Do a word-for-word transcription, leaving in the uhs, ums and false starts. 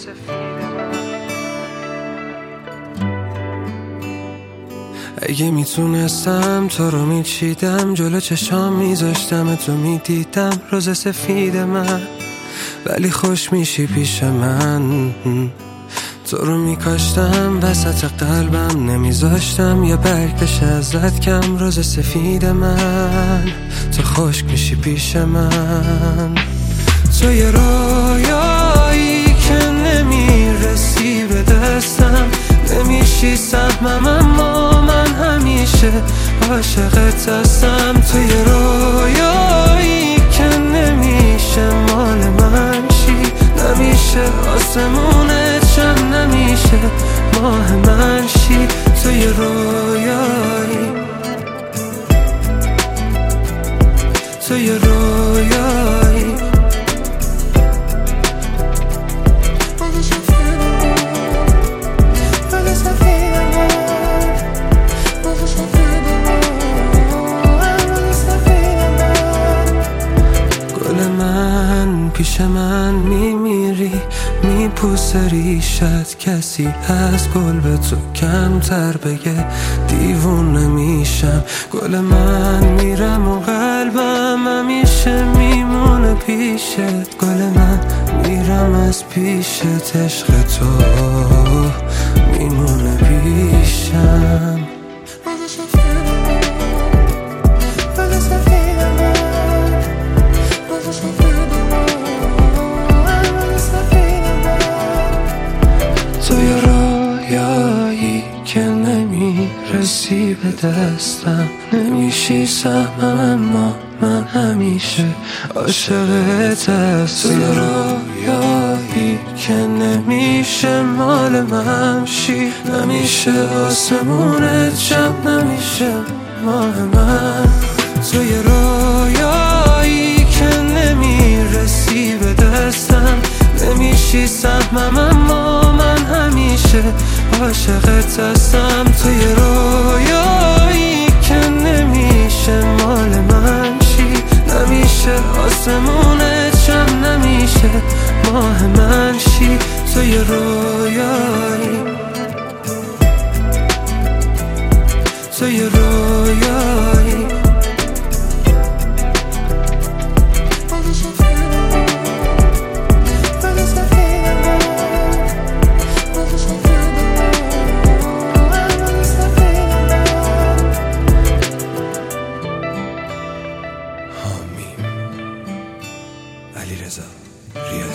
اگه میتونستم تو رو میچیدم، جلو چشام میذاشتم تو میدیدم روز سفید من، ولی خوش میشی پیش من. تو رو میکاشتم وسط قلبم، نمیذاشتم یا برگ بشه ازت کم. روز سفید من تو خشک میشی پیش من. تو یه رویایی که نمیرسی به دستم، نمیشی سهمم اما من همیشه عاشقت هستم. تو یه رویایی که نمیشه مال من شی، نمیشه آسمونت شم، نمیشه ماه من شی. تو یه رویایی، تو یه رویایی. پیش من میمیری، میپوسه ریشت، کسی از گل به تو کمتر بگه دیوونه میشم. گل من میرم و قلبم همیشه میمونه پیشت. گل من میرم از پیشت، عشق تو میمونه پیشم. تو یه رویایی که نمیرسی به دستم، نمیشی سهمم اما من همیشه عاشقت هستم. تو یه رویایی که نمیشه مال من شی، نمیشه آسمونت شم، نمیشه ماه من. تو یه رویایی که نمیرسی به دستم، نمیشی سهمم اما من همیشه عاشقت هستم. تو یه رویایی که نمیشه مال من شی، نمیشه آسمونت شم، نمیشه ماه من شی. تو یه رویایی، تو یه رویایی. علیرضا ریاضی.